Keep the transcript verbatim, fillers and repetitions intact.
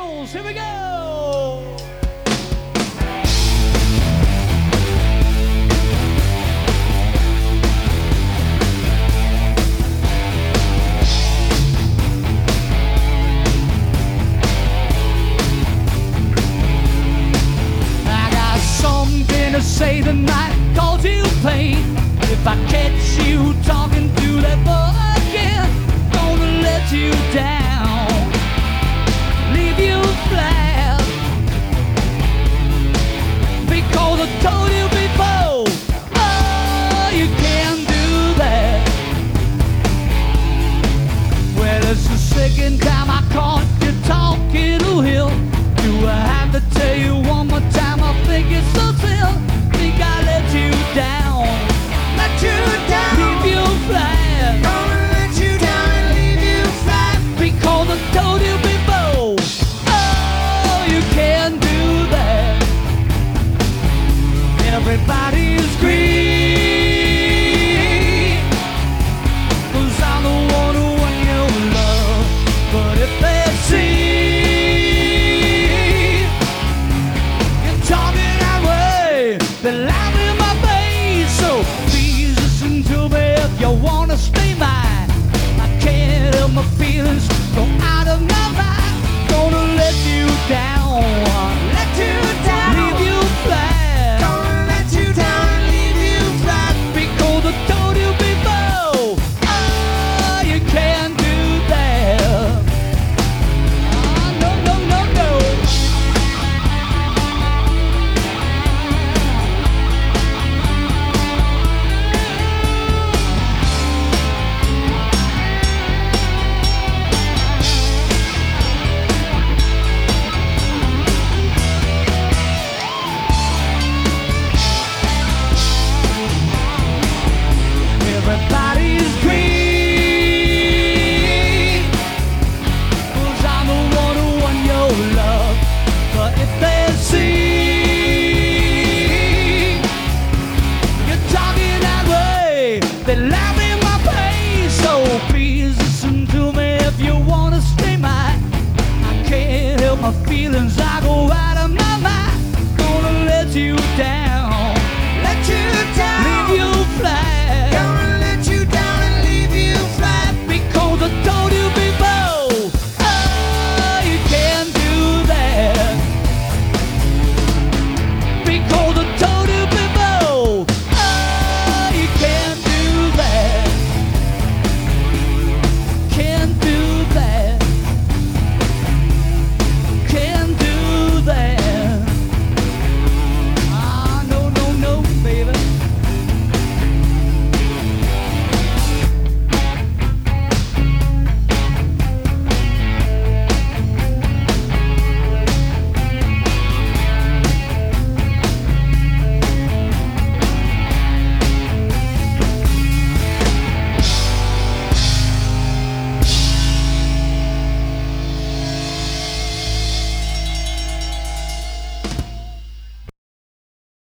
Beatles. Here we go. I got something to say tonight, called you plain. If I catch you talking to that boy again, gonna let you down, leave you flat, because I told you before, oh, you can't do that. Well, it's the second time I caught you talking to him. Do I have to tell you one more time? I think it's so still. Think I let you down, let you down, leave you flat. Gonna let you down and leave you flat, because I told you before, oh, you can't do that. Everybody's green, 'cause I'm the one who won your love. But if they see you're talking that way, they laugh in my face. So please listen to me if you wanna stay mine. I can't help my feelings go out of my mind. Gonna let you down, let you down, leave you flat. Gonna let you down and leave you flat, because I told you before, oh, you can't do that. Oh, no, no, no, no. Everybody's green, 'cause I'm the one who won your love. But if they see you're talking that way, they laugh in my face. So please listen to me if you wanna stay mine. I can't help my feelings.